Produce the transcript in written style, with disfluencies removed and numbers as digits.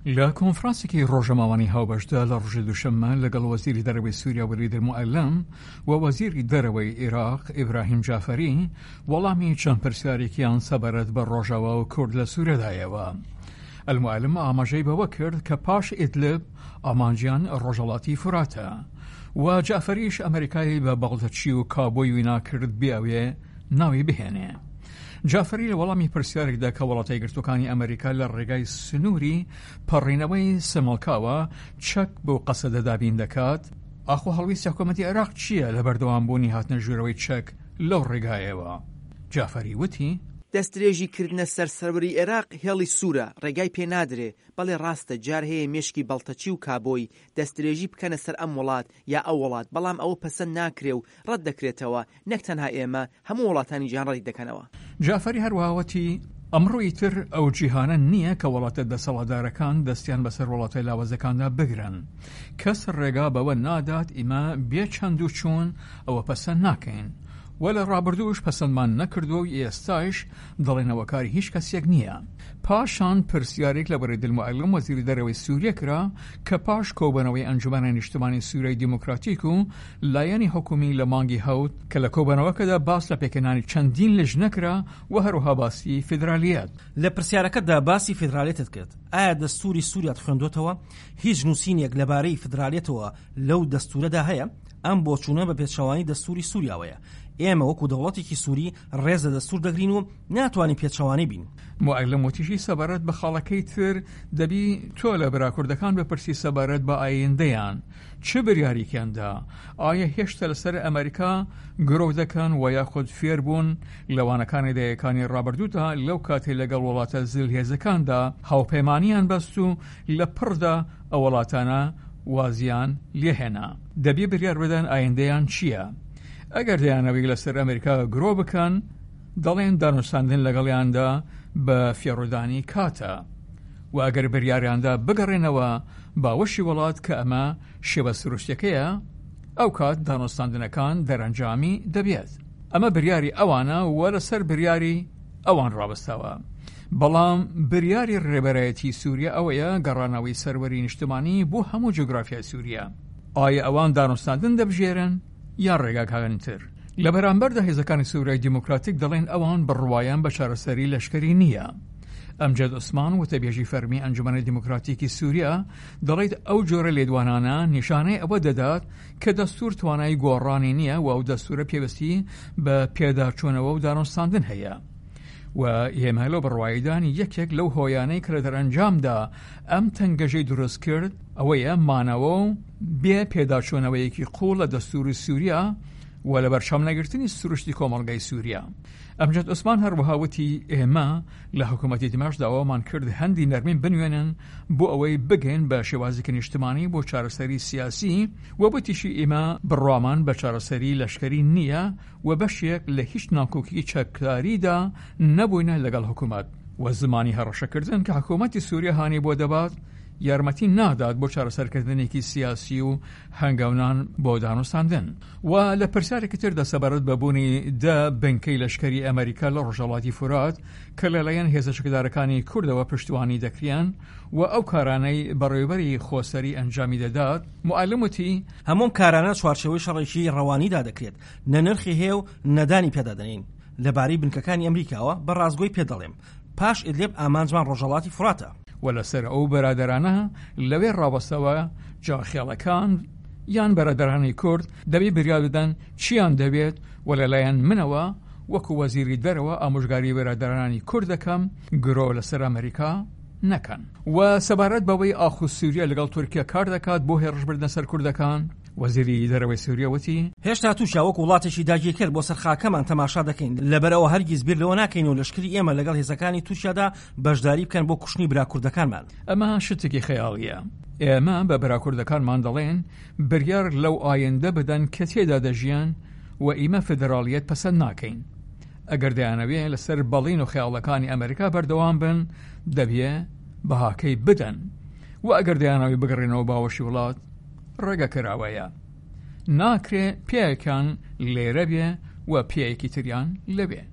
لە کۆنفرانسێکی ڕۆژەماوانی هاوبەشدا لە ڕۆژی دووشەممە لەگەڵ وەزیری دەرەوەی سووریا وەلید الموعەلەم و وەزیری دەرەوەی عێراق ئیبراهیم جافەری وەڵامی چەند پرسیارێکیان سەبارەت بە ڕۆژاوا و کورد لە سوورەدایەوە. الموعەلەم ئاماژەی بەوە کرد کە پاش ئیدلب ئامانجیان ڕۆژهەڵاتی فوراتە و جافەریش ئەمریکای بە بەڵتەچی و کابۆی وینا کرد بیاوێ ناوی بهێنێ. جافەری لە وەڵامی پرسیارێکدا کە وڵاتە یەکگرتووەکانی ئەمریکا لە ڕێگای سنووری پەڕینەوەی سەمەڵکاوە چەک بۆ قەسەدە دابین دەکات، ئاخۆ هەڵویستی حکوومەتی عێراق چییە لە بەردەوامبوونی هاتنە ژوورەوەی چەک لەو ڕێگایەوە؟ جافەری وتی دەستدرێژی کردنە سەرسەروەری عێراق هێڵی سوورە، ڕێگای پێنادرێ، بەڵێ ڕاستە جار هەیە مێشکی بەڵتەچی و کابۆی دەستدرێژی بکەنە سەر ئەم وڵات یا ئەو وڵات، بەڵام ئەوە پەسەند ناکرێ و ڕەت دەکرێتەوە، نەک تەنها ئێمە هەموو وڵاتانی جیهان ڕەتی دەکەنەوە. جافەری هەروەهاوەتی ئەمڕۆی تر ئەو جیهانە نییە کە وڵاتە دەسەڵاتدارەکان دەستیان بەسەر وڵاتای لاوەزەکاندا بگرن. کەس ڕێگا بەوە نادات ئیمە بێ چەند و چوون ئەوە پەسەند ناکەین. وەلە ڕابردووش پەسەندمان نەکردو و ئێستاش دەڵێنەوە کاری هیچ کەسێک نییە. پاشان پرسیارێک لە بەرەی الموعەلەم وەزیری دەرەوەی سووریا کرا کە پاش کۆبوونەوەی ئەنجومەنە نیشتمانی سووریای دیموکراتیک و لایەنی حکومی لە مانگی هەوت کە لە کۆبوونەوەکەدا باس لە پێکەنانی چەندین لژ نەکرا و هەروەها باسی فیدرالیەت. لە پرسیارەکەتدا باسی فیدرالیەتت کرد. ئایا دەستوری سووریات خوێندوتەوە؟ هیچ نووسینێک لەبارەی فیدرالیەتەوە لەو دەستورەدا هەیە؟ ئەم بۆچوونە بە پێچەوانی دەستوری سووریاوەیە. ئێمە وەکو دەوڵەتێکی سووری ڕێزە دەستور دەگرین و ناتوانین پێچەوانی بین. موعەلەم وتیشی سەبارەت بە خاڵەکەی تر دەبی تۆ لە براکوردەکان بپرسی سەبارەت بە ئایندەیان چ بریاریکیاندا؟ ئایا هێشتا لەسەر ئەمریکا گرۆ دەکەن و یاخود فێر بوون لەوانەکانی دەیەکانی ڕابردوودا لەو کاتێ لەگەڵ وڵاتە زلهێزەکاندا هاوپەیمانیان بەست و لە پڕدا ئەو وڵاتانە وازیان لێهێنا. دەبی بریار بدەن ئایندەیان چییە؟ ئەگەر دەیانەوەی لەسەر ئەمریکا گرۆ بکەن دەڵێن دانوستاندن لەگەڵیاندا بە فێڕودانی کاتە و ئەگەر بریاریاندا بگەڕێنەوە باوەشی وڵات کە ئەمە شێوە سروشتەکەیە ئەو کات دانوستاندنەکان دەرەنجامی دەبێت. ئەمە بریاری ئەوانە و لەسەر بریاری ئەوان ڕابستەوە. بەڵام بریاری ڕێبەرایەتی سووریا ئەوەیە گەڕانەوەی سەروەری نیشتمانی بۆ هەموو جوگرافیای سووریا. ئایا ئەوان دانوستاندن دەبژێرن یان ڕێگاکانتر؟ لە بەرامبەردا هێزەکانی سووریای دیموکراتیک دەڵێن ئەوان بڕوایان بە چارەسەری لەشکری نییە. ئەمجەد عوسمان وتەبێژی فەرمی ئەنجومەنە دیموکراتیکی سووریا دەڵێت ئەو جۆرە لێدوانانە نیشانەی ئەوە دەدات کە دەستور توانای گۆڕانی نییە و ئەو دەستورە پێوەستی بە پێداچوونەوە و دانوستاندن هەیە. و ئێمە لەو بڕواییدانی یەکێک لەو هۆیانەی کە لە دەرەنجامدا ئەم تەنگەژەی دروست کرد ئەوەیە مانەوە و بێ پێداچوونەوەیەکی قوڵ لە دەستوری سووریا و لە بەرچاو نەگرتنی سروشتی کۆمەڵگەی سووریا. ئەمجەد عوسمان هەروەها وتی ئێمە لە حکوومەتی دمەشقدا ئەوەمان کرد هەندی نەرمین بنوێنن بۆ ئەوەی بگەین بە شێوازێکی نیشتمانی بۆ چارەسەری سیاسی و بۆتیشی ئێمە بڕوامان بە چارەسەری لەشکری نییە و بەشێک لە هیچ ناکۆکی چەکداریدا نەبووینە لەگەڵ حکوومەت و زمانی هەڕەشەکردن کە حکوومەتی سووریا هانی بۆ دەبات یارمەتی نادات بۆ چارەسەرکردنێکی سیاسی و هەنگاونان بۆ دانوستاندن. و لە پرسیارێکی تردا سەبارەت بەبوونی بنکەی لەشکری ئەمریکا لە ڕۆژهەڵاتی فورات کە لەلایەن هێزە چەکدارەکانی کوردەوە پشتیوانی دەکریان و ئەو کارانەی بەڕێوەبەری خۆسەری ئەنجامی دەدات، موعەلەم وتی هەموم کارانە چوارچەوەی شەڕێکی ڕەوانیدا دەکرێت، نەنرخی هەیە و نەدانی پێدادەنین. لەبارەی بنکەکانی ئەمریکاوە بە ڕازگۆی پێدەڵێم پاش ئیدلب ئامانجمان ڕۆژهەڵاتی فوراتە. و لەسەر ئەو بەرادەرانە لەوێ ڕابەستەوە جاخێڵەکان یان بەرادەرانی کورد دەبێ بریار بدەن چیان دەبێت و لەلایەن منەوە وەکو وەزیری دەرەوە ئامۆژگاری بەرادەرانی کورد دەکەم گرۆ لەسەر ئەمریکا نەکەن. و سەبارەت بەوەی ئاخو سووریا لەگەڵ تورکیا کار دەکات بۆ هێرشبردنە سەر کوردەکان، وەزیری دەرەوەی سووریا وتی هێشتا تووشیا وەکو وڵاتێکی داگیرکرد بۆ سەرخاکەمان تەماشا دەکەین، لەبەرەوە هەرگیز بیر لەوە ناکەین و لەشکری ئێمە لەگەڵ هێزەکانی تووشیادا بەشداری بکەن بۆ کوشتنی براکوردەکانمان. ئەمە شتێکی خەیاڵیە. ئێمە بە براکوردەکانمان دەڵێن بریار لەو ئایندە بدەن کە تێدا دەژیان و ئیمە فێدراڵیەت پەسەند ناکەین. ئەگەر دەیانەوێ لەسەر بەڵین و خەیاڵەکانی ئەمریکا بەردەوام بن دەبێ بەهاکەی بدەن و ئەگەر دەیانەوەی بگەڕێنەوە باوەشی وڵات ڕێگە کراوەیە. ناکرێ پێیەکان لێرە بێ و پێیەکی تریان لەبێ.